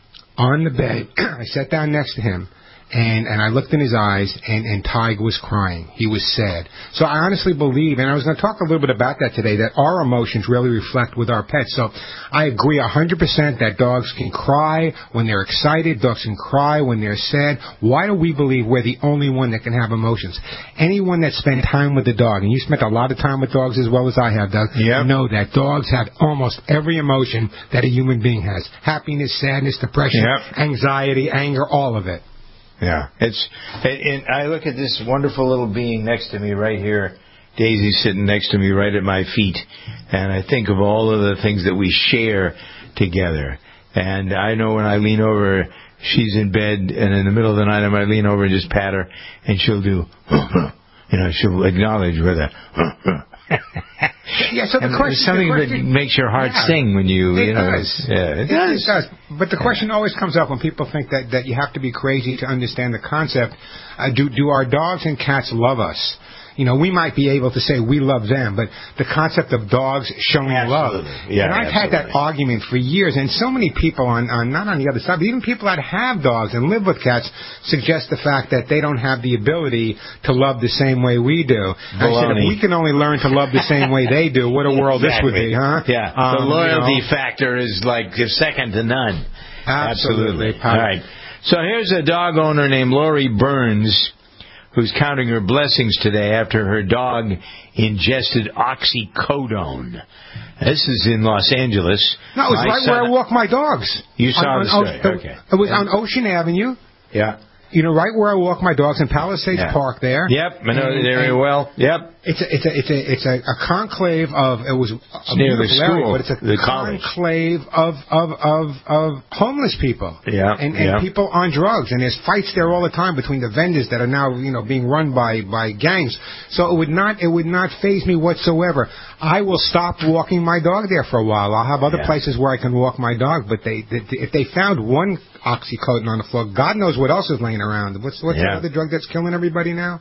[SPEAKER 7] on the bed. I sat down next to him, and, and I looked in his eyes, and, and Tig was crying. He was sad. So I honestly believe, and I was going to talk a little bit about that today, that our emotions really reflect with our pets. So I agree one hundred percent that dogs can cry when they're excited. Dogs can cry when they're sad. Why do we believe we're the only one that can have emotions? Anyone that spent time with a dog, and you spent a lot of time with dogs as well as I have, Doug, yep. know that dogs have almost every emotion that a human being has. Happiness, sadness, depression, yep. anxiety, anger, all of it.
[SPEAKER 2] Yeah, it's. And I look at this wonderful little being next to me right here, Daisy sitting next to me right at my feet, and I think of all of the things that we share together. And I know when I lean over, she's in bed, and in the middle of the night I might lean over and just pat her, and she'll do, You know, she'll acknowledge with a.
[SPEAKER 7] Yeah, so the
[SPEAKER 2] and
[SPEAKER 7] question,
[SPEAKER 2] something
[SPEAKER 7] the question,
[SPEAKER 2] that makes your heart
[SPEAKER 7] yeah,
[SPEAKER 2] sing when you,
[SPEAKER 7] it
[SPEAKER 2] you know,
[SPEAKER 7] does.
[SPEAKER 2] yeah, it,
[SPEAKER 7] it
[SPEAKER 2] does.
[SPEAKER 7] It does. But the question always comes up when people think that, that you have to be crazy to understand the concept. Uh, do do our dogs and cats love us? You know, we might be able to say we love them, but the concept of dogs showing
[SPEAKER 2] absolutely.
[SPEAKER 7] love.
[SPEAKER 2] Yeah,
[SPEAKER 7] and I've
[SPEAKER 2] absolutely.
[SPEAKER 7] had that argument for years, and so many people on, on not on the other side, but even people that have dogs and live with cats suggest the fact that they don't have the ability to love the same way we do. And I said, if we can only learn to love the same way they do, what a world
[SPEAKER 2] exactly.
[SPEAKER 7] this would be, huh?
[SPEAKER 2] Yeah,
[SPEAKER 7] um,
[SPEAKER 2] the loyalty
[SPEAKER 7] you know.
[SPEAKER 2] factor is like second to none.
[SPEAKER 7] Absolutely.
[SPEAKER 2] Absolutely. All right. So here's a dog owner named Lori Burns, who's counting her blessings today after her dog ingested oxycodone. This is in Los Angeles.
[SPEAKER 7] No, it was
[SPEAKER 2] my
[SPEAKER 7] right
[SPEAKER 2] son,
[SPEAKER 7] where I walk my dogs.
[SPEAKER 2] You saw
[SPEAKER 7] on,
[SPEAKER 2] the
[SPEAKER 7] on,
[SPEAKER 2] story.
[SPEAKER 7] o-
[SPEAKER 2] Okay.
[SPEAKER 7] It was on Ocean Avenue.
[SPEAKER 2] Yeah.
[SPEAKER 7] You know, right where I walk my dogs in Palisades
[SPEAKER 2] Yeah.
[SPEAKER 7] Park there.
[SPEAKER 2] Yep, I know
[SPEAKER 7] And-
[SPEAKER 2] the area
[SPEAKER 7] and
[SPEAKER 2] well. Yep.
[SPEAKER 7] It's a, it's a, it's a, it's a, a conclave of, it was a
[SPEAKER 2] near the
[SPEAKER 7] beautiful area,
[SPEAKER 2] school,
[SPEAKER 7] but it's a
[SPEAKER 2] the college.
[SPEAKER 7] conclave of, of, of, of homeless people.
[SPEAKER 2] Yeah.
[SPEAKER 7] And, and
[SPEAKER 2] yeah.
[SPEAKER 7] people on drugs. And there's fights there all the time between the vendors that are now, you know, being run by, by gangs. So it would not, it would not faze me whatsoever. I will stop walking my dog there for a while. I'll have other
[SPEAKER 2] Yeah.
[SPEAKER 7] places where I can walk my dog, but they, they, if they found one oxycodone on the floor, God knows what else is laying around. What's, what's
[SPEAKER 2] Yeah.
[SPEAKER 7] the other drug that's killing everybody now?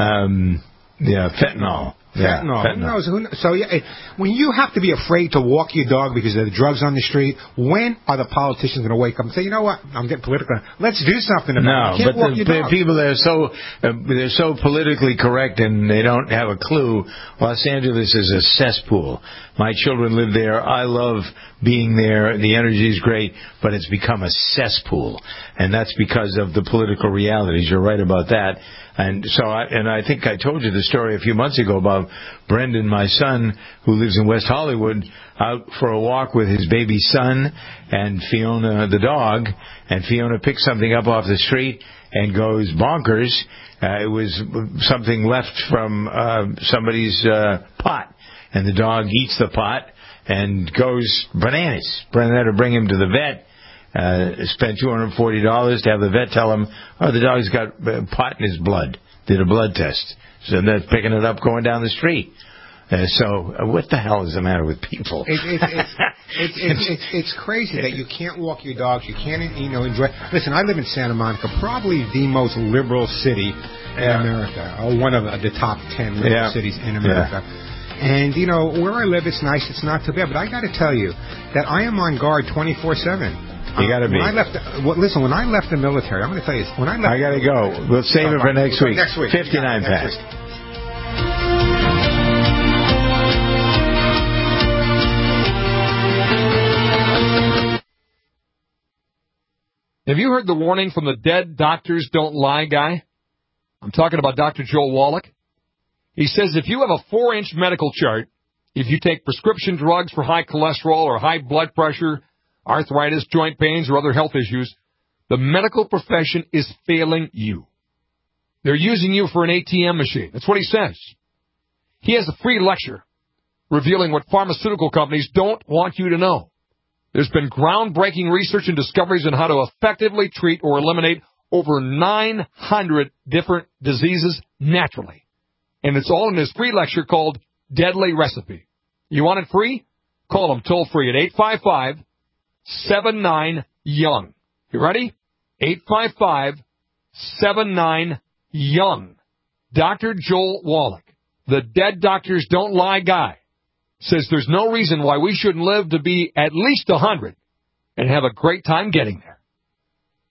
[SPEAKER 2] Um, yeah, fentanyl. Yeah,
[SPEAKER 7] Fentanyl.
[SPEAKER 2] fentanyl.
[SPEAKER 7] Who knows? Who knows? So yeah, it, when you have to be afraid to walk your dog because of the drugs on the street, when are the politicians going to wake up and say, you know what? I'm getting political. Let's do something about
[SPEAKER 2] No,
[SPEAKER 7] it. You can't
[SPEAKER 2] but
[SPEAKER 7] walk
[SPEAKER 2] the,
[SPEAKER 7] your
[SPEAKER 2] the
[SPEAKER 7] dog.
[SPEAKER 2] people that are so uh, they're so politically correct and they don't have a clue. Los Angeles is a cesspool. My children live there. I love being there. The energy is great, but it's become a cesspool, and that's because of the political realities. You're right about that. And so, I, and I think I told you the story a few months ago about Brendan, my son, who lives in West Hollywood, out for a walk with his baby son and Fiona the dog, and Fiona picked something up off the street and goes bonkers. Uh, it was something left from uh, somebody's uh, pot, and the dog eats the pot and goes bananas. Brendan had to bring him to the vet. Uh, spent two hundred forty dollars to have the vet tell him, oh, the dog's got uh, pot in his blood. Did a blood test. So they're picking it up going down the street. Uh, so uh, what the hell is the matter with people?
[SPEAKER 7] It, it, it's, it's, it's, it's, it's crazy that you can't walk your dogs. You can't, you know, enjoy. Listen, I live in Santa Monica, probably the most liberal city in
[SPEAKER 2] Yeah.
[SPEAKER 7] America, or one of the top ten liberal
[SPEAKER 2] Yeah.
[SPEAKER 7] cities in America.
[SPEAKER 2] Yeah.
[SPEAKER 7] And, you know, where I live, it's nice. It's not too bad. But I got to tell you that I am on guard twenty-four seven.
[SPEAKER 2] You got to be.
[SPEAKER 7] When I left, well, listen, when I left the military, I'm going to tell you this. When I left,
[SPEAKER 2] I got to go. We'll save it for next week.
[SPEAKER 7] Next week.
[SPEAKER 2] fifty-nine
[SPEAKER 7] Yeah, next
[SPEAKER 2] past.
[SPEAKER 7] week.
[SPEAKER 8] Have you heard the warning from the dead doctors don't lie guy? I'm talking about Doctor Joel Wallach. He says if you have a four-inch medical chart, if you take prescription drugs for high cholesterol or high blood pressure, arthritis, joint pains, or other health issues, the medical profession is failing you. They're using you for an A T M machine. That's what he says. He has a free lecture revealing what pharmaceutical companies don't want you to know. There's been groundbreaking research and discoveries on how to effectively treat or eliminate over nine hundred different diseases naturally. And it's all in his free lecture called Deadly Recipe. You want it free? Call him toll free at eight five five, seven nine, young. You ready? eight five five, seven nine, young. Doctor Joel Wallach, the dead doctors don't lie guy, says there's no reason why we shouldn't live to be at least one hundred and have a great time getting there.